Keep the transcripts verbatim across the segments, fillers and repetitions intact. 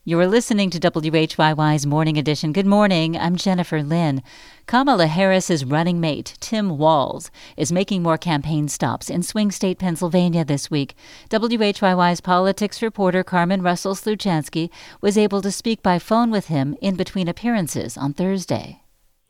You're listening to W H Y Y's Morning Edition. Good morning. I'm Jennifer Lynn. Kamala Harris's running mate, Tim Walz, is making more campaign stops in swing state Pennsylvania this week. W H Y Y's politics reporter Carmen Russell-Sluchansky was able to speak by phone with him in between appearances on Thursday.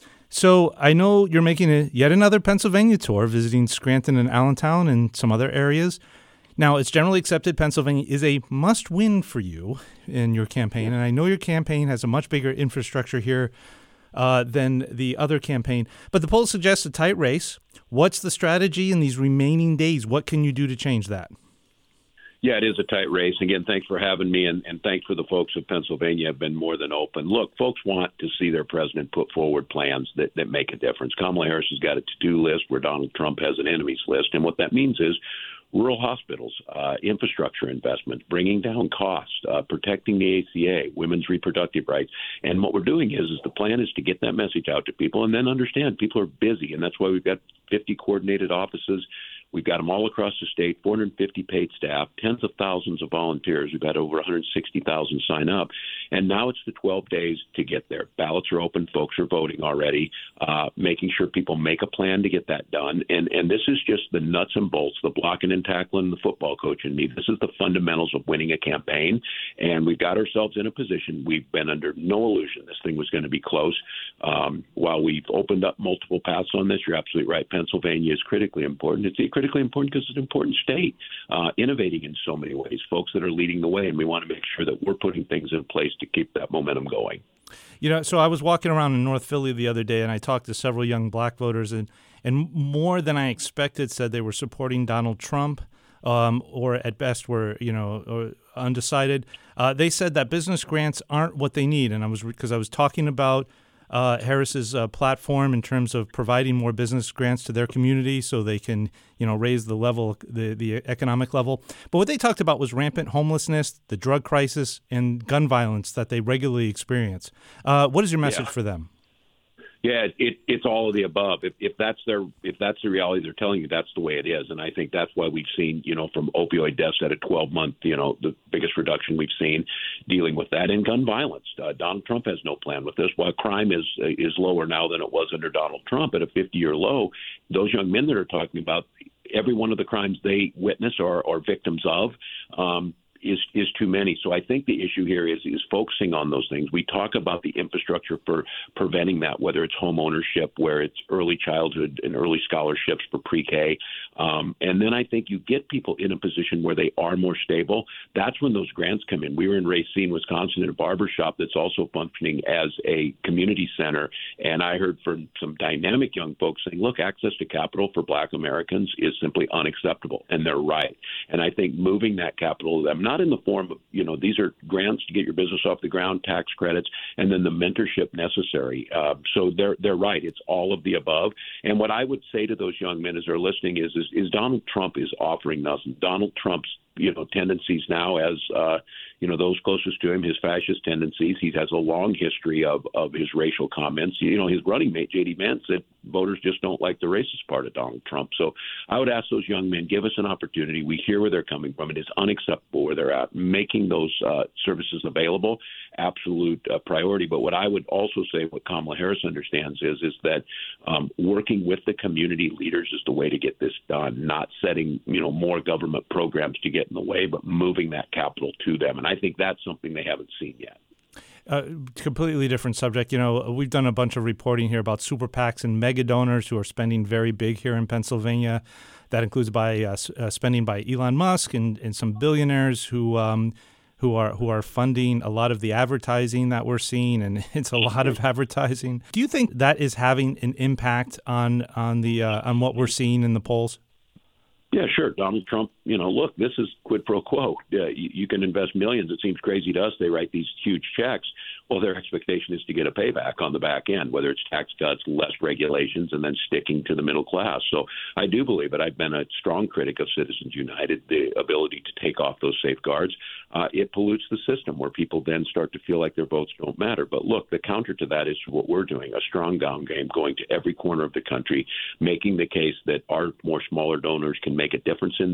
So I know you're making a, yet another Pennsylvania tour, visiting Scranton and Allentown and some other areas. Now, it's generally accepted Pennsylvania is a must-win for you in your campaign, and I know your campaign has a much bigger infrastructure here uh, than the other campaign, but the polls suggest a tight race. What's the strategy in these remaining days? What can you do to change that? Yeah, it is a tight race. Again, thanks for having me, and, and thanks for the folks of Pennsylvania have been more than open. Look, folks want to see their president put forward plans that, that make a difference. Kamala Harris has got a to-do list where Donald Trump has an enemies list, and what that means is rural hospitals, uh, infrastructure investment, bringing down costs, uh, protecting the A C A, women's reproductive rights. And what we're doing is, is the plan is to get that message out to people and then understand people are busy. And that's why we've got fifty coordinated offices. We've got them all across the state, four hundred fifty paid staff, tens of thousands of volunteers. We've got over one hundred sixty thousand sign up. And now it's the twelve days to get there. Ballots are open. Folks are voting already, uh, making sure people make a plan to get that done. And and this is just the nuts and bolts, the blocking and tackling, the football coach in me. This is the fundamentals of winning a campaign. And we've got ourselves in a position. We've been under no illusion this thing was going to be close. Um, while we've opened up multiple paths on this, you're absolutely right. Pennsylvania is critically important. It's critically important because it's an important state, uh, innovating in so many ways, folks that are leading the way, and we want to make sure that we're putting things in place to keep that momentum going. You know, so I was walking around in North Philly the other day, and I talked to several young black voters, and, and more than I expected said they were supporting Donald Trump, um, or at best were, you know, or undecided. Uh, they said that business grants aren't what they need, and I was because I was talking about Uh, Harris's uh, platform in terms of providing more business grants to their community so they can, you know, raise the level, the, the economic level. But what they talked about was rampant homelessness, the drug crisis, and gun violence that they regularly experience. Uh, what is your message yeah. for them? Yeah, it, it's all of the above. If, if that's their, if that's the reality they're telling you, that's the way it is. And I think that's why we've seen, you know, from opioid deaths at a twelve-month, you know, the biggest reduction we've seen dealing with that, and gun violence. Uh, Donald Trump has no plan with this. While crime is is lower now than it was under Donald Trump at a fifty-year low, those young men that are talking about every one of the crimes they witness or are victims of, um, is is too many. So I think the issue here is is focusing on those things. We talk about the infrastructure for preventing that, whether it's home ownership, where it's early childhood and early scholarships for pre-K. Um, and then I think you get people in a position where they are more stable. That's when those grants come in. We were in Racine, Wisconsin, at a barber shop that's also functioning as a community center. And I heard from some dynamic young folks saying, look, access to capital for Black Americans is simply unacceptable. And they're right. And I think moving that capital to them, not in the form of, you know, these are grants to get your business off the ground, tax credits, and then the mentorship necessary. Uh, so they're they're right. It's all of the above. And what I would say to those young men as they're listening is, is, is Donald Trump is offering nothing. Donald Trump's you know, tendencies now as, uh, you know, those closest to him, his fascist tendencies. He has a long history of, of his racial comments. You know, his running mate, J D Vance, said voters just don't like the racist part of Donald Trump. So I would ask those young men, give us an opportunity. We hear where they're coming from. It is unacceptable where they're at. Making those uh, services available, absolute uh, priority. But what I would also say, what Kamala Harris understands is, is that um, working with the community leaders is the way to get this done, not setting, you know, more government programs to get in the way, but moving that capital to them. And I think that's something they haven't seen yet. Uh, completely different subject. You know, we've done a bunch of reporting here about super PACs and mega donors who are spending very big here in Pennsylvania. That includes by uh, uh, spending by Elon Musk and, and some billionaires who um, who are who are funding a lot of the advertising that we're seeing, and it's a lot of advertising. Do you think that is having an impact on on the uh, on what we're seeing in the polls? Yeah, sure. Donald Trump, you know, look, this is quid pro quo. Uh, you, you can invest millions. It seems crazy to us. They write these huge checks. Well, their expectation is to get a payback on the back end, whether it's tax cuts, less regulations, and then sticking to the middle class. So I do believe it. I've been a strong critic of Citizens United, the ability to take off those safeguards. Uh, it pollutes the system where people then start to feel like their votes don't matter. But look, the counter to that is what we're doing, a strong down game, going to every corner of the country, making the case that our more smaller donors can make a difference in this. Uh,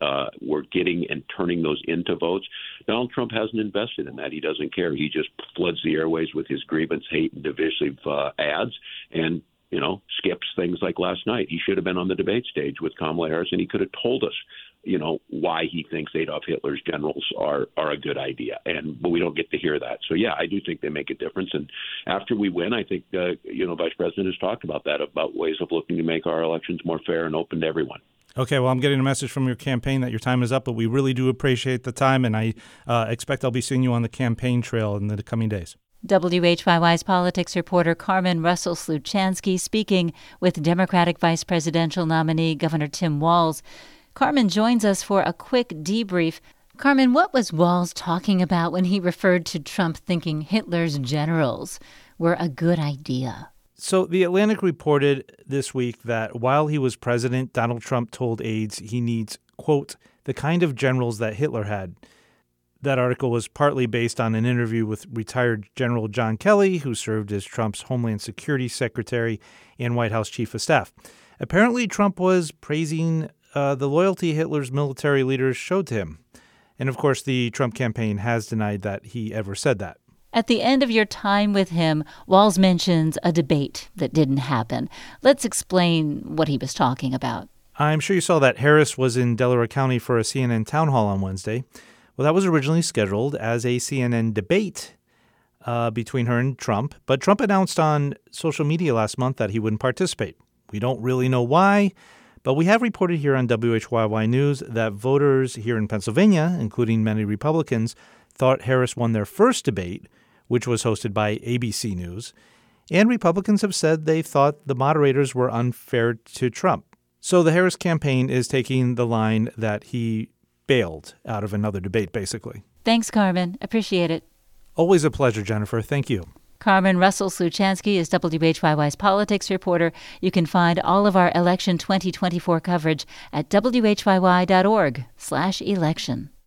uh, were getting and turning those into votes. Donald Trump hasn't invested in that. He doesn't care. He just floods the airways with his grievance, hate, and divisive uh, ads, and you know, skips things like last night. He should have been on the debate stage with Kamala Harris, and he could have told us, you know, why he thinks Adolf Hitler's generals are are a good idea. And but we don't get to hear that. So yeah, I do think they make a difference. And after we win, I think uh, you know, Vice President has talked about that, about ways of looking to make our elections more fair and open to everyone. Okay, well, I'm getting a message from your campaign that your time is up, but we really do appreciate the time, and I uh, expect I'll be seeing you on the campaign trail in the coming days. W H Y Y's politics reporter Carmen Russell-Sluchansky speaking with Democratic vice presidential nominee Governor Tim Walz. Carmen joins us for a quick debrief. Carmen, what was Walz talking about when he referred to Trump thinking Hitler's generals were a good idea? So The Atlantic reported this week that while he was president, Donald Trump told aides he needs, quote, the kind of generals that Hitler had. That article was partly based on an interview with retired General John Kelly, who served as Trump's Homeland Security Secretary and White House Chief of Staff. Apparently, Trump was praising uh, the loyalty Hitler's military leaders showed to him. And of course, the Trump campaign has denied that he ever said that. At the end of your time with him, Walz mentions a debate that didn't happen. Let's explain what he was talking about. I'm sure you saw that Harris was in Delaware County for a C N N town hall on Wednesday. Well, that was originally scheduled as a C N N debate uh, between her and Trump, but Trump announced on social media last month that he wouldn't participate. We don't really know why, but we have reported here on W H Y Y News that voters here in Pennsylvania, including many Republicans, thought Harris won their first debate, which was hosted by A B C News, and Republicans have said they thought the moderators were unfair to Trump. So the Harris campaign is taking the line that he bailed out of another debate, basically. Thanks, Carmen. Appreciate it. Always a pleasure, Jennifer. Thank you. Carmen Russell-Sluchansky is W H Y Y's politics reporter. You can find all of our election twenty twenty-four coverage at W H Y Y dot org slash election.